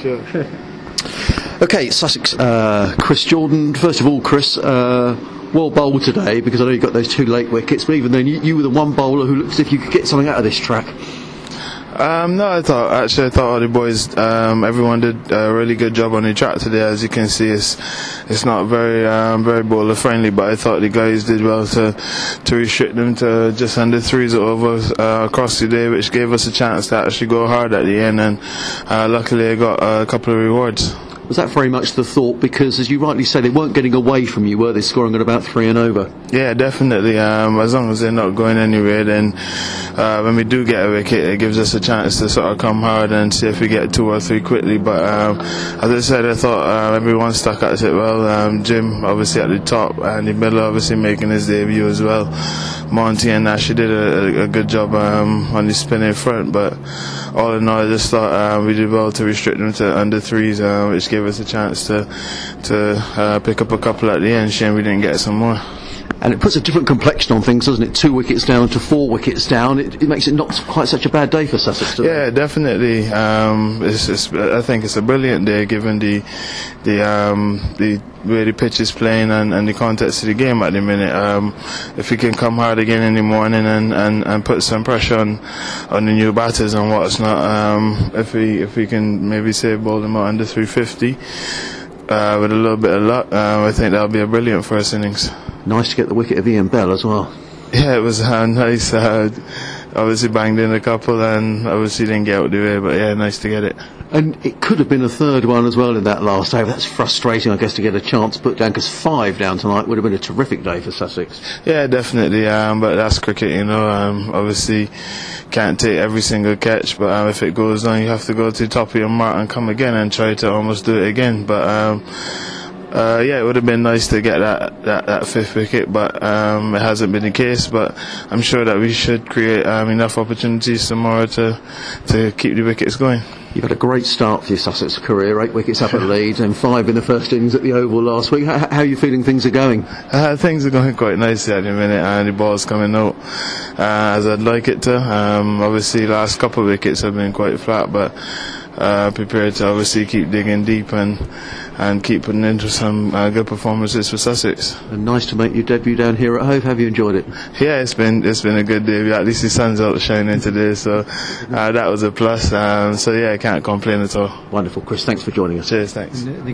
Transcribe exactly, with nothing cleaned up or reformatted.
sure. Okay, Sussex, uh, Chris Jordan. First of all, Chris, uh, well bowled today, because I know you got those two late wickets, but even then you, you were the one bowler who looked as if you could get something out of this track. Um, no, I thought actually I thought all the boys, um, everyone did a really good job on the track today. As you can see, it's it's not very um, very bowler friendly, but I thought the guys did well to to restrict them to just under threes overs uh, across the day, which gave us a chance to actually go hard at the end, and uh, luckily I got a couple of rewards. Was that very much the thought? Because, as you rightly say, they weren't getting away from you, were they, scoring at about three and over? Yeah, definitely. Um, as long as they're not going anywhere, then uh, when we do get a wicket, it gives us a chance to sort of come hard and see if we get two or three quickly. But um, as I said, I thought uh, everyone stuck at it well. Um, Jim, obviously, at the top, and the middle, obviously, making his debut as well. Monty and Nash did a, a, a good job um, on the spin in front, but all in all, I just thought uh, we did well to restrict them to under threes, uh, which gave us a chance to to uh, pick up a couple at the end. Shame we didn't get some more. And it puts a different complexion on things, doesn't it? Two wickets down to four wickets down. It, it makes it not quite such a bad day for Sussex, doesn't yeah, it? definitely. Um, it's, it's, I think it's a brilliant day given the the um, the way the pitch is playing and, and the context of the game at the minute. Um, if we can come hard again in the morning and, and, and put some pressure on on the new batters and what's not, um, if we if we can maybe say bowl them out under three fifty uh, with a little bit of luck, uh, I think that'll be a brilliant first innings. Nice to get the wicket of Ian Bell as well. Yeah, it was uh, nice. Uh, obviously banged in a couple and obviously didn't get out of the way, but yeah, nice to get it. And it could have been a third one as well in that last over. That's frustrating, I guess, to get a chance put down, because five down tonight would have been a terrific day for Sussex. Yeah, definitely, um, but that's cricket, you know. Um, obviously can't take every single catch, but um, if it goes on, you have to go to the top of your mark and come again and try to almost do it again. But um, Uh, yeah, it would have been nice to get that, that, that fifth wicket, but um, it hasn't been the case. But I'm sure that we should create um, enough opportunities tomorrow to to keep the wickets going. You've had a great start for your Sussex career, eight wickets up at Leeds and five in the first innings at the Oval last week. How, how are you feeling things are going? Uh, things are going quite nicely at the minute, and the ball's coming out uh, as I'd like it to. Um, obviously, last couple of wickets have been quite flat, but uh, prepared to obviously keep digging deep and and keep putting into some uh, good performances for Sussex. And nice to make your debut down here at Hove. Have you enjoyed it? Yeah, it's been it's been a good debut. At least the sun's out shining today, so uh, that was a plus. Um, so yeah, I can't complain at all. Wonderful, Chris. Thanks for joining us. Cheers, thanks.